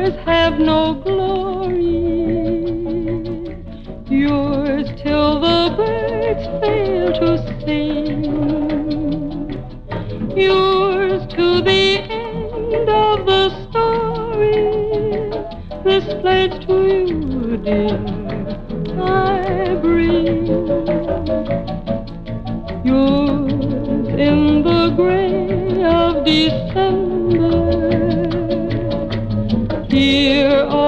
yours have no glory, yours till the birds fail to sing, yours to the end of the story. This pledge to you, dear, I bring. Yours in the gray of December, here